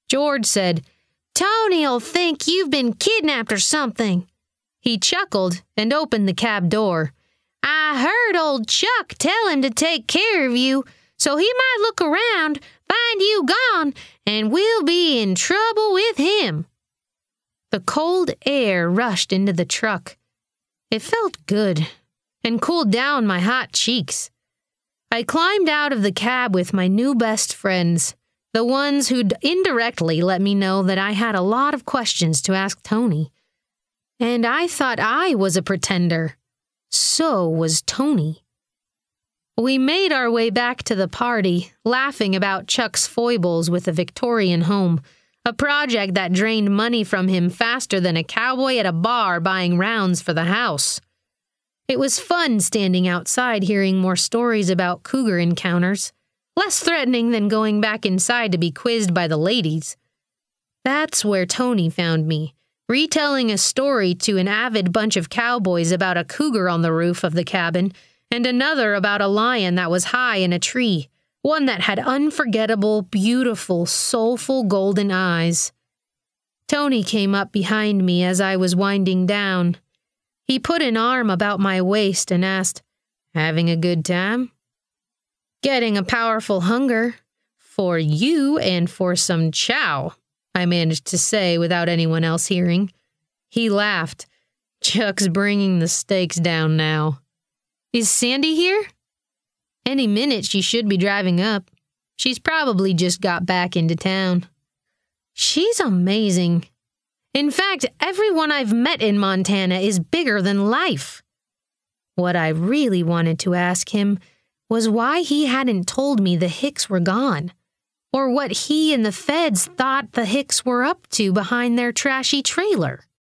George said, "Tony'll think you've been kidnapped or something." He chuckled and opened the cab door. "I heard old Chuck tell him to take care of you, so he might look around, find you gone, and we'll be in trouble with him." The cold air rushed into the truck. It felt good and cooled down my hot cheeks. I climbed out of the cab with my new best friends, the ones who'd indirectly let me know that I had a lot of questions to ask Tony. And I thought I was a pretender. So was Tony. We made our way back to the party, laughing about Chuck's foibles with the Victorian home, a project that drained money from him faster than a cowboy at a bar buying rounds for the house. It was fun standing outside hearing more stories about cougar encounters, less threatening than going back inside to be quizzed by the ladies. That's where Tony found me, retelling a story to an avid bunch of cowboys about a cougar on the roof of the cabin, and another about a lion that was high in a tree, one that had unforgettable, beautiful, soulful golden eyes. Tony came up behind me as I was winding down. He put an arm about my waist and asked, "Having a good time?" "Getting a powerful hunger. For you and for some chow," I managed to say without anyone else hearing. He laughed. "Chuck's bringing the stakes down now." "Is Sandy here?" "Any minute she should be driving up. She's probably just got back into town." "She's amazing. In fact, everyone I've met in Montana is bigger than life." What I really wanted to ask him was why he hadn't told me the Hicks were gone, or what he and the feds thought the Hicks were up to behind their trashy trailer.